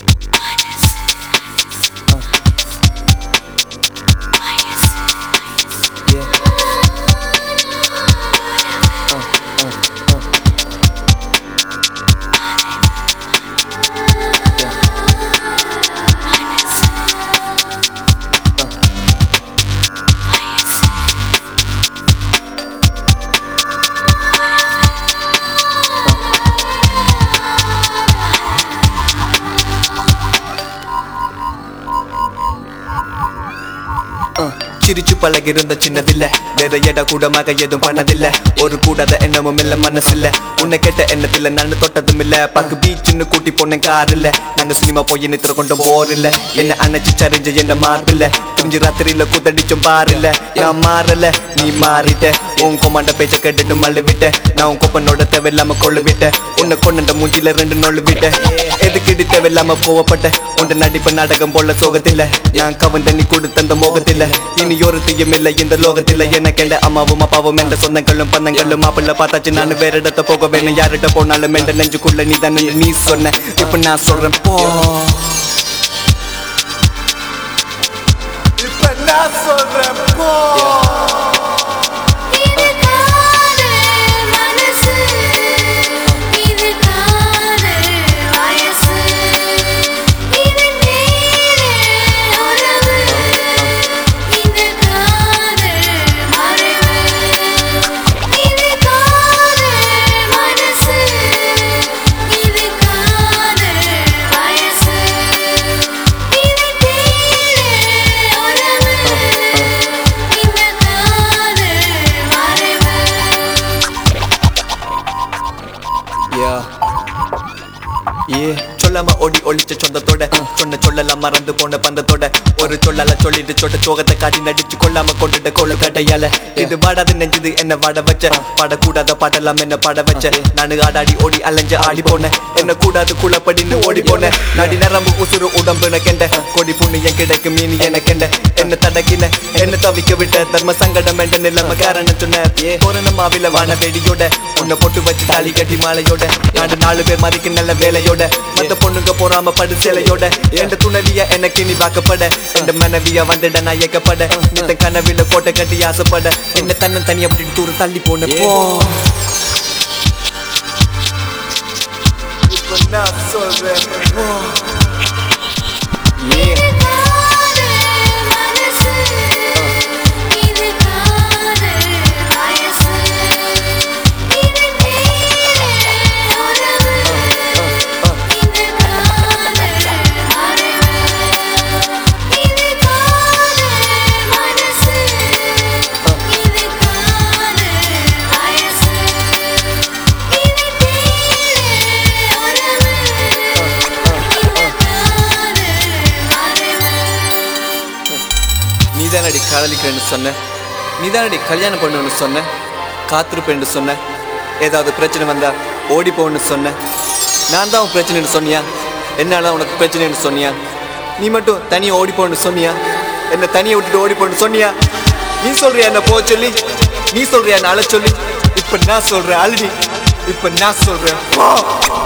சிரிச்சு பழகிருந்த சின்னதில்ல வேற எட கூடமாக எதுவும் பண்ணதில்ல ஒரு கூடாத எண்ணமும் இல்ல மனசில்ல உன்னை கேட்ட எண்ணத்தில்ல நான் தொட்டதும் இல்ல பக்கு பீச்சுன்னு கூட்டி போனேன் கார் இல்ல நாங்க சினிமா போய் நித்திர கொண்டும் போர் இல்ல என்ன அணைச்சு சரிஞ்ச என்ன மார்பில்ல துஞ்சி ராத்திரியில கூத்தடிச்சும் பார் இல்ல நான் மாறல நீ மாறிட்ட உன் கொமாண்ட பேச்ச கேட்டுட்டு மல்லு விட்ட நான் உன் கொப்பனோட தேவையில்லாம கொள்ளு விட்ட உன்னை கொண்ட மூஞ்சில 2 நொல்லு விட்ட எதுக்கிட்டு தேவையில்லாம போவப்பட்ட உண்ட நடிப்பு நாடகம் போல சோகத்தில்ல நான் கவன் தண்ணி கொடுத்த அந்த மோகத்தில்ல இனி ஒரு தீயும் இல்லை இந்த லோகத்தில என்ன கேண்ட அம்மாவும் அப்பாவும் என்ற சொந்தங்களும் பந்தங்களும் மாப்பிள்ள பார்த்தாச்சு நான் வேற இடத்த போக வேணும் யார்கிட்ட போனாலும் என்ற நெஞ்சுக்குள்ள நீ தானே நீ சொன்ன இப்ப நான் சொல்றேன் போ இப்ப நான் சொல்றேன் போ சொல்லாம ஓடி ஒளிச்ச சொந்தத்தோட சொன்ன சொல்லலாம் மறந்து போன பந்தத்தோட ஒரு சொல்லால சொல்லிட்டு சொட்ட சோகத்தை காட்டி நடிச்சு கொள்ளாம கொண்டுட்ட கோல கட்டையால இது வாடாது நெஞ்சது என்ன வாட வச்ச பாடக்கூடாத பாடலாம் என்ன பாட வச்ச நானு ஆடாடி ஓடி அலைஞ்ச ஆடி போனேன் என்ன கூடாது குளப்படின்னு ஓடி போனேன் நடி நரம்பு உசுறு உடம்புன கெண்ட கொடி புண்ணியம் கிடைக்கும் மீனி என கெண்ட என்ன தடக்கின என்ன தவிக்க விட்ட தர்ம சங்கடம் என்ற நிலைமை காரணம் சொன்ன பூரணமாவில வான வெடியோட உன்னை பொட்டு வச்சு தாலி கட்டி மாலையோட நாடு 4 பேர் மதிக்கு நல்ல வேலையோட மத்த பொண்ணுங்க போறாம படு சேலையோட எந்த துணவிய எனக்கு நீ வாக்கப்பட எந்த மனைவிய வந்துட நான் ஏக்கப்பட இந்த கனவில கோட்டை கட்டி ஆசைப்பட என்ன தன்னன் தனியா விட்டு தூர தள்ளி போன போ இப்ப நான் சொல்றேன் போ நீதானடி காதலிக்கிறேன்னு சொன்ன நீதானடி கல்யாணம் பண்ணுன்னு சொன்ன காத்திருப்பேன்னு சொன்ன ஏதாவது பிரச்சனை வந்தா ஓடி போன்னு சொன்ன நான் தான் உன் பிரச்சனைன்னு சொன்னியா என்னால உனக்கு பிரச்சனைன்னு சொன்னியா நீ மட்டும் தனியா ஓடி போன்னு சொன்னியா என்ன தனியை விட்டுட்டு ஓடி போன்னு சொன்னியா நீ சொல்றியா என்ன போ சொல்லி நீ சொல்றியா என்ன அழ சொல்லி இப்ப நான் சொல்றேன் அழுடி இப்ப நான் சொல்றேன்